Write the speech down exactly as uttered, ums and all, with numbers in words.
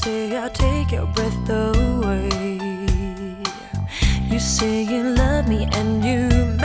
say I'll take your breath away. You say you love me and you